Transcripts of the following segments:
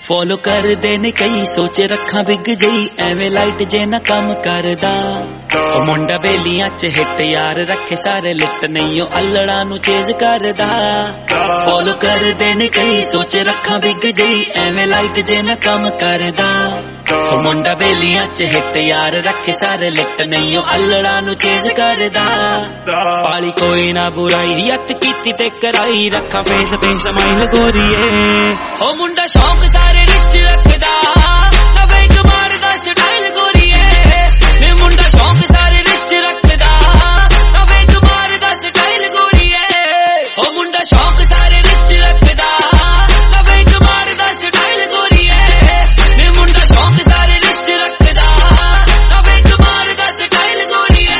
follow कर देने कई सोच रखा बिग जई एवें लाइट जे ना कम करदा ओ मुंडा बेलियां च हिट यार रखे सारे लिट नहीं ओ अल्लड़ा नु चेज करदा फॉलो कर देने कई सोच रखा बिग जई एवें लाइट जे ना कम करदा ओ मुंडा बेलियां च हिट यार रखे सारे लिट नहीं ओ अल्लड़ा नु चेज करदा पाली कोई ना बुराई यत कीती ते कराई रखा फेस ते समाइल गोरीए ओ मुंडा शौक सारे रिच रखदा नवे कमार दा स्टाइल गोरीए मैं मुंडा शौक सारे रिच रखदा नवे कमार दा स्टाइल गोरीए ओ मुंडा शौक सारे रिच रखदा नवे कमार दा स्टाइल गोरीए मैं मुंडा शौक सारे रिच रखदा नवे कमार दा स्टाइल गोरीए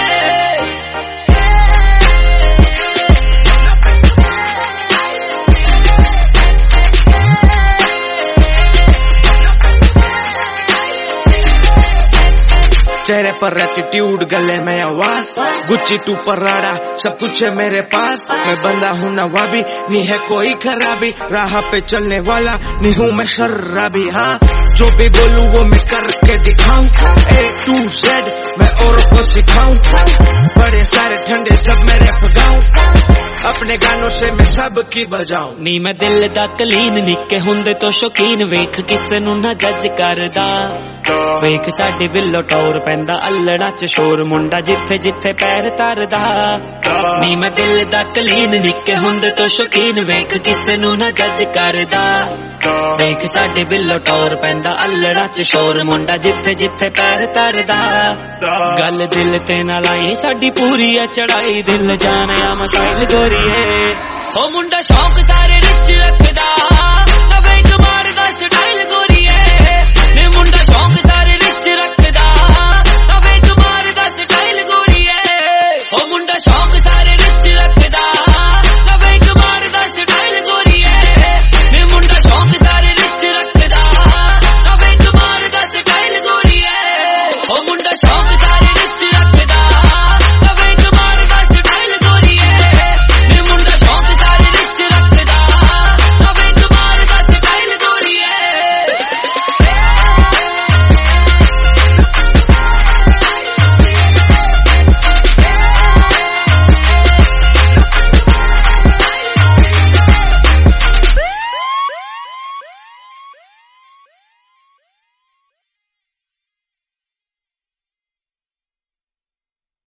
चेहरे पर एटीट्यूड गले में आवाज गुच्ची टू पराड़ा सब कुछ है मेरे पास मैं बंदा हूँ नवाबी नहीं है कोई खराबी राह पे चलने वाला नहीं हूँ मैं शर्राबी हाँ जो भी बोलूँ वो मैं करके दिखाऊं A to Z मैं औरों को सिखाऊं बड़े सारे ठंडे जब मैं रैप गाऊं अपने गानों से मैं सबकी बजाऊं नी मैं दिल दा कलीन निक्के हुंदे तो शौकीन वेख किसे नू ना जज करदा वेख साडे बिल्लो टौर पैंदा अल्लड़ा च शोर मुंडा जिथे जिथे पैर तरदा नी मैं दिल दा कलीन निक्के हुंदे तो शौकीन वेख किसे नू ना जज करदा वेख साडे बिल्लो टौर पैंदा अल्लड़ा च शोर मुंडा जिथे जिथे पैर तरदा गल दिल ते ना लाई साडी पूरी है चढ़ाई दिल जाने मसाइल गोरीए ओ मुंडा शौक सारे रिच रखदा